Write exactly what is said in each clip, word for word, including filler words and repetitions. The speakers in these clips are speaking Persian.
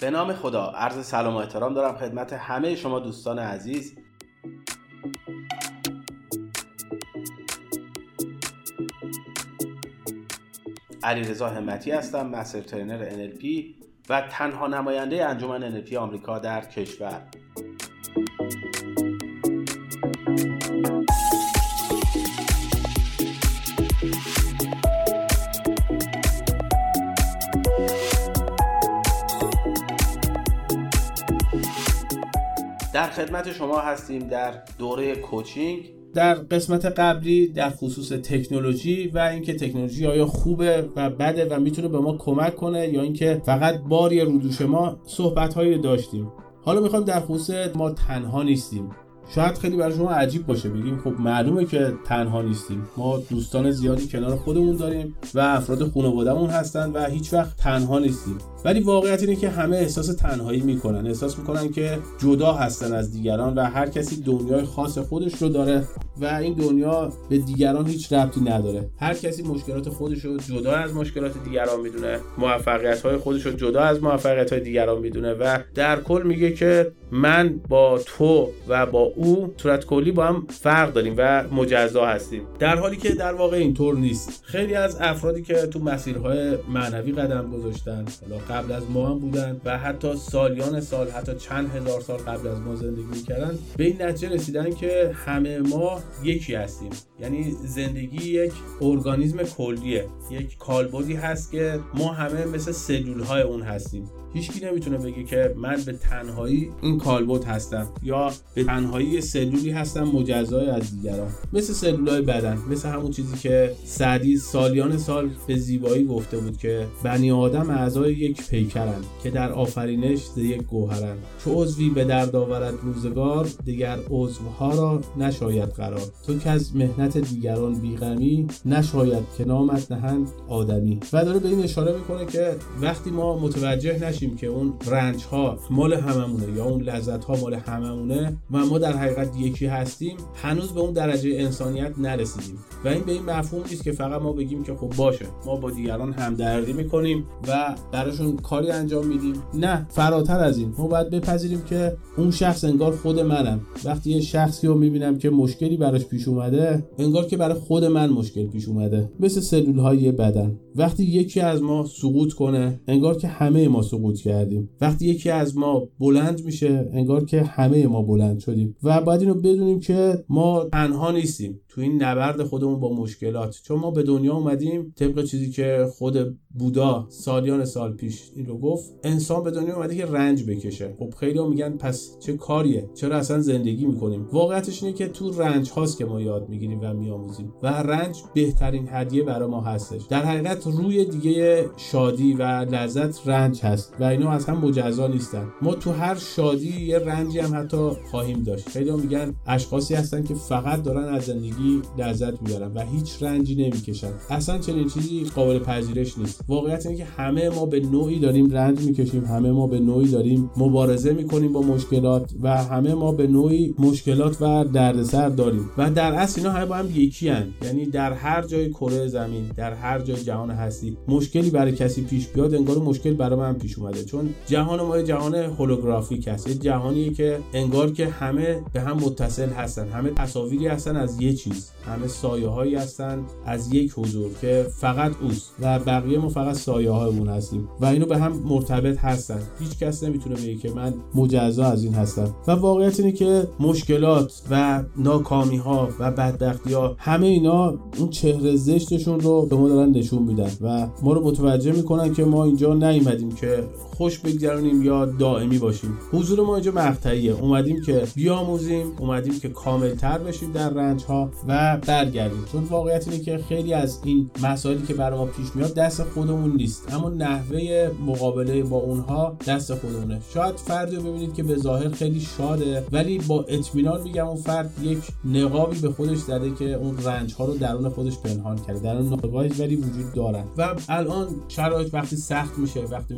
به نام خدا، عرض سلام و احترام دارم خدمت همه شما دوستان عزیز. علیرضا همتی هستم، مستر ترینر ان ال پی و تنها نماینده انجمن ان ال پی آمریکا در کشور. در خدمت شما هستیم در دوره کوچینگ. در قسمت قبلی در خصوص تکنولوژی و اینکه تکنولوژی آیا خوبه و بده و میتونه به ما کمک کنه یا اینکه فقط باری رو دوش ما صحبت‌هایی داشتیم. حالا میخوایم در خصوص ما تنها نیستیم. شاید خیلی برای شما عجیب باشه بگیم خب معلومه که تنها نیستیم، ما دوستان زیادی کنار خودمون داریم و افراد خانواده‌مون هستن و هیچ وقت تنها نیستیم. ولی واقعیت اینه که همه احساس تنهایی میکنن، احساس میکنن که جدا هستن از دیگران و هر کسی دنیای خاص خودش رو داره و این دنیا به دیگران هیچ ربطی نداره. هر کسی مشکلات خودش رو جدا از مشکلات دیگران میدونه، موفقیت‌های خودش رو جدا از موفقیت‌های دیگران میدونه و در کل میگه که من با تو و با او صورت کلی با هم فرق داریم و مجزا هستیم، در حالی که در واقع اینطور نیست. خیلی از افرادی که تو مسیرهای معنوی قدم گذاشتن، حالا قبل از ما هم بودن و حتی سالیان سال، حتی چند هزار سال قبل از ما زندگی می‌کردن، به این نتیجه رسیدن که همه ما یکی هستیم. یعنی زندگی یک ارگانیسم کلیه، یک کالبدی هست که ما همه مثل سلول‌های اون هستیم. هیچکی نمیتونه بگه که من به تنهایی این کالبد هستم یا به تنهایی سلولی هستم مجزای از دیگران. مثل سلولای بدن، مثل همون چیزی که سعدی سالیان سال به زیبایی گفته بود که بنی آدم اعضای یک پیکرند که در آفرینش ز یک گوهرند. چو عضوی به درد آورد روزگار، دیگر عضوها را نشاید قرار. تو که از مهنت دیگران بیغمی، نشاید که نامت نهند آدمی. و داره به این اشاره میکنه که وقتی ما متوجه نشیم که اون رنج ها مال هممونه یا اون لذت ها مال هممونه و ما در حقیقت یکی هستیم، هنوز به اون درجه انسانیت نرسیدیم. و این به این مفهوم نیست که فقط ما بگیم که خب باشه ما با دیگران همدردی میکنیم و براشون کاری انجام میدیم. نه، فراتر از این، ما باید بپذیریم که اون شخص انگار خود منم. وقتی یه شخصی رو میبینم که مشکلی براش پیش اومده، انگار که برای خود من مشکل پیش اومده. مثل سلول های بدن، وقتی یکی از ما سقوط کنه، انگار که همه ما سقوط کردیم. وقتی یکی از ما بلند میشه، انگار که همه ما بلند شدیم. و باید اینو بدونیم که ما تنها نیستیم تو این نبرد خودمون با مشکلات، چون ما به دنیا اومدیم طبق چیزی که خود بودا سالیان سال پیش این رو گفت، انسان به دنیا اومده که رنج بکشه. خب خیلی‌ها میگن پس چه کاریه، چرا اصلا زندگی میکنیم؟ واقعیتش اینه که تو رنج هاست که ما یاد میگیریم و میآموزیم و رنج بهترین هدیه برای ما هستش. در حقیقت روی دیگه شادی و لذت رنج هست و اینا از هم مجزا نیستن. ما تو هر شادی یه رنجی هم حتی خواهیم داشت. خیلی‌ها میگن اشخاصی هستن که فقط دارن از زندگی لذت میبرن و هیچ رنجی نمیکشن. اصلا چنین چیزی قابل پذیرش نیست. واقعیت اینه که همه ما به نوعی داریم رنج میکشیم، همه ما به نوعی داریم مبارزه میکنیم با مشکلات و همه ما به نوعی مشکلات و دردسر داریم و در اصل اینا همه با هم یکی هن. یعنی در هر جای کره زمین، در هر جای جهان هستی، مشکلی برای کسی پیش بیاد، انگار مشکل برای من پیش اومده. چون جهان ما یه جهان هولوگرافیک هست، یه جهانیه که انگار که همه به هم متصل هستن، همه تصاویری هستن از یه چیز، همه سایه‌هایی هستن از یک حضور که فقط اوست و بقیه ما فقط سایه‌هامون هستیم و اینو به هم مرتبط هستن. هیچ کس نمیتونه بگه که من مجزا از این هستم. و واقعیت اینه که مشکلات و ناکامی‌ها و بدبختی‌ها، همه اینا اون چهره زشتشون رو به ما دارن نشون میدن و ما رو متوجه میکنن که ما اینجا نیومدیم که خوش بگذرونیم یا دائمی باشیم. حضور ما اینجا مقطعیه. اومدیم که بیاموزیم، اومدیم که کاملتر بشیم در رنج‌ها و برگردیم. چون واقعیت اینه که خیلی از این مسائلی که برای ما پیش میاد دست خودمون نیست، اما نحوه مقابله با اونها دست خودمونه. شاید فردی رو ببینید که به ظاهر خیلی شاده ولی با اطمینان میگم اون فرد یک نقابی به خودش زده که اون رنج‌ها رو درون خودش پنهان کرده. در اون نقابی ولی وجود دارن و الان شرایط وقتی سخت میشه، وقتی میبینیم که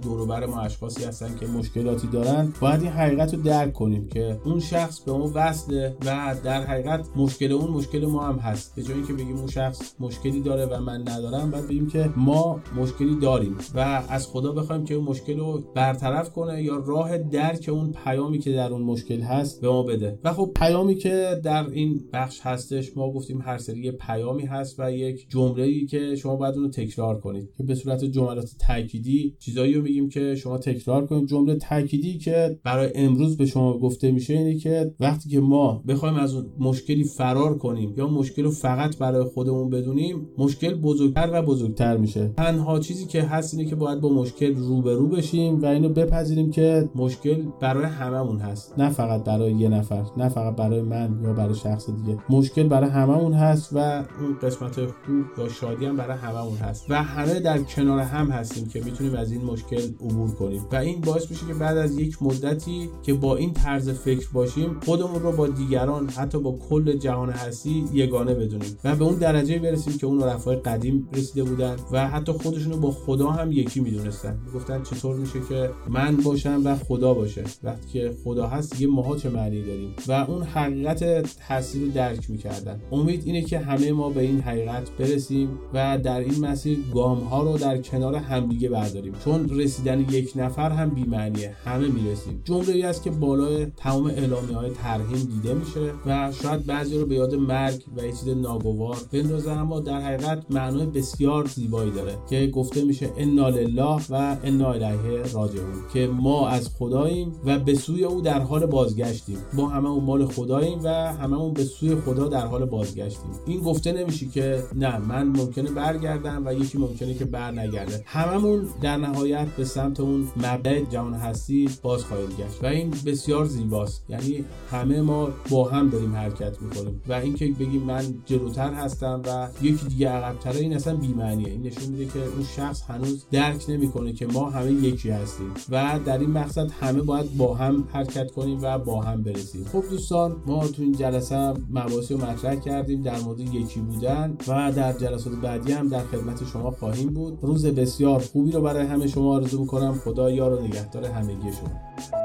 دور و بر ما اشخاصی هستن که مشکلاتی دارن، باید این حقیقت رو درک کنیم که اون شخص به ما وصله و در حقیقت مشکل اون مشکل ما هم هست. به جای اینکه بگیم اون شخص مشکلی داره و من ندارم، باید بگیم که ما مشکلی داریم و از خدا بخوایم که اون مشکل رو برطرف کنه یا راه درک اون پیامی که در اون مشکل هست به ما بده. و خب پیامی که در این بخش هستش، ما گفتیم هر سری پیامی هست و یک جمله‌ای که شما باید اون رو تکرار کنید که به صورت جملات تأکیدی چیزایی رو میگیم که شما تکرار کنید. جمله تأکیدی که برای امروز به شما گفته میشه اینه که وقتی که ما بخوایم از اون مشکلی فرار کنیم یا مشکل رو فقط برای خودمون بدونیم، مشکل بزرگتر و بزرگتر میشه. تنها چیزی که هست اینه که باید با مشکل روبرو بشیم و اینو بپذیریم که مشکل برای هممون هست، نه فقط برای یه نفر، نه فقط برای من یا برای شخص دیگه. مشکل برای هممون هست و اون قسمت خوب یا شادی هم برای هممون هست و همه در کنار هم هستیم که میتونیم از این مشکل عبور کنیم و این باعث میشه که بعد از یک مدتی که با این طرز فکر باشیم، خودمون رو با دیگران، حتی با کل جهان هستی یگانه بدونیم و به اون درجه برسیم که اون رفای قدیم رسیده بودن و حتی خودشون رو با خدا هم یکی میدونستن. میگفتن چطور میشه که من باشم و خدا باشه؟ وقتی که خدا هست دیگه ماها چه معنی داریم؟ و اون حقیقت هستی رو درک میکردن. امید اینه که همه ما به این حقیقت برسیم و در این مسیر گام ها رو در کنار همدیگه برداریم، چون رسیدن یک نفر هم بی معنیه، همه میرسیم. جمله‌ای است که بالای تمام اعلامیه‌های ترحیم دیده میشه و شاید بعضی رو به یاد مرگ و یه چیز ناگوار بندازه، اما در حقیقت معنای بسیار زیبایی داره که گفته میشه انا لله و انا الیه راجعون، که ما از خداییم و به سوی او در حال بازگشتیم. ما هممون مال خداییم و هممون به سوی خدا در حال بازگشتیم. این گفته نمیشه که نه من ممکنه برگردم و یکی ممکنه که بر نگرده. هممون در نهایت به سمت اون مبدأ جهان هستی باز خواهیم گشت و این بسیار زیباست. یعنی همه ما با هم داریم حرکت میکنیم و اینکه بگیم من جلوتر هستم و یکی دیگه عقب‌تره، این اصلا بی‌معنیه. این نشون میده که اون شخص هنوز درک نمیکنه که ما همه یکی هستیم و در این مقصد همه باید با هم حرکت کنیم و با هم برسیم. خب دوستان، ما تو این جلسه مباحثی رو مطرح کردیم در مورد یکی بودن و در جلسات بعدی هم در خدمت شما خواهیم بود. روز بسیار خوبی رو برای همه شما آرزو میکنم. خدا یار و نگهدار همگی شما.